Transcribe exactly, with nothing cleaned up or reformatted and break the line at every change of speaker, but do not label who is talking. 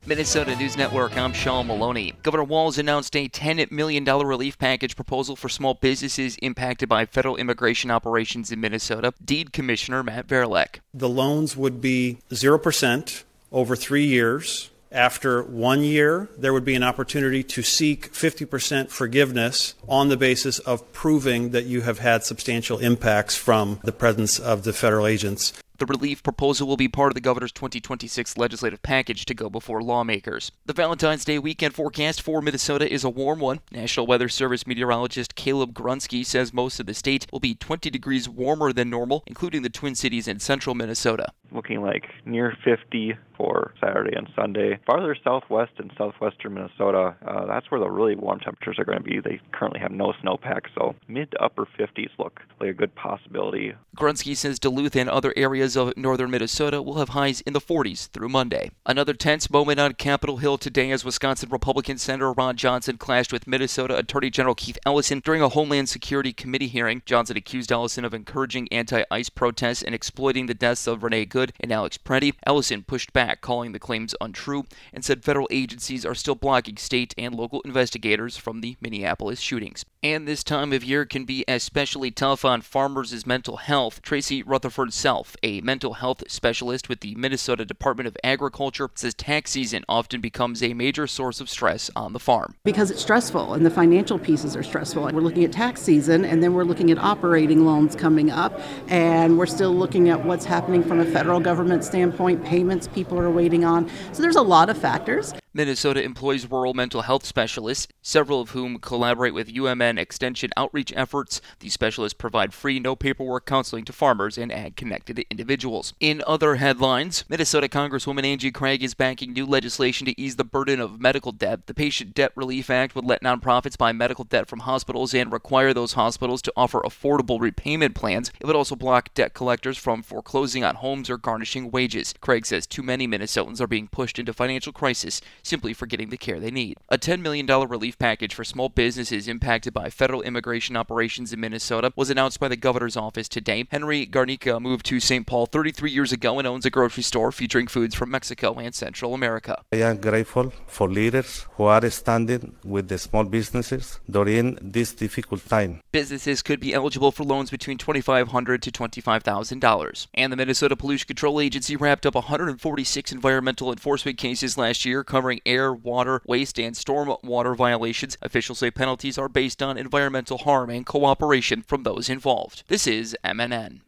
Minnesota News Network, I'm Sean Maloney. Governor Walz announced a ten million dollars relief package proposal for small businesses impacted by federal immigration operations in Minnesota. Deed Commissioner Matt Verlek.
The loans would be zero percent over three years. After one year, there would be an opportunity to seek fifty percent forgiveness on the basis of proving that you have had substantial impacts from the presence of the federal agents.
The relief proposal will be part of the governor's twenty twenty-six legislative package to go before lawmakers. The Valentine's Day weekend forecast for Minnesota is a warm one. National Weather Service meteorologist Caleb Grunsky says most of the state will be twenty degrees warmer than normal, including the Twin Cities and central Minnesota.
Looking like near fifty for Saturday and Sunday. Farther southwest and southwestern Minnesota, uh, that's where the really warm temperatures are going to be. They currently have no snowpack, so mid to upper fifties look like a good possibility.
Grunsky says Duluth and other areas of northern Minnesota will have highs in the forties through Monday. Another tense moment on Capitol Hill today as Wisconsin Republican Senator Ron Johnson clashed with Minnesota Attorney General Keith Ellison during a Homeland Security Committee hearing. Johnson accused Ellison of encouraging anti-ICE protests and exploiting the deaths of Renee Good and Alex Preddy. Ellison pushed back, calling the claims untrue, and said federal agencies are still blocking state and local investigators from the Minneapolis shootings. And this time of year can be especially tough on farmers' mental health. Tracy Rutherford Self, a mental health specialist with the Minnesota Department of Agriculture, says tax season often becomes a major source of stress on the farm.
Because it's stressful and the financial pieces are stressful. We're looking at tax season and then we're looking at operating loans coming up, and we're still looking at what's happening from a federal government standpoint, payments people are waiting on. So there's a lot of factors.
Minnesota employs rural mental health specialists, several of whom collaborate with U M N Extension outreach efforts. These specialists provide free, no paperwork counseling to farmers and ag-connected individuals. In other headlines, Minnesota Congresswoman Angie Craig is backing new legislation to ease the burden of medical debt. The Patient Debt Relief Act would let nonprofits buy medical debt from hospitals and require those hospitals to offer affordable repayment plans. It would also block debt collectors from foreclosing on homes or garnishing wages. Craig says too many Minnesotans are being pushed into financial crisis simply for getting the care they need. A ten million dollars relief package for small businesses impacted by federal immigration operations in Minnesota was announced by the governor's office today. Henry Garnica moved to Saint Paul thirty-three years ago and owns a grocery store featuring foods from Mexico and Central America.
I am grateful for leaders who are standing with the small businesses during this difficult time.
Businesses could be eligible for loans between twenty-five hundred dollars to twenty-five thousand dollars. And the Minnesota Pollution Control Agency wrapped up one hundred forty-six environmental enforcement cases last year covering air, water, waste, and storm water violations. Officials say penalties are based on environmental harm and cooperation from those involved. This is M N N.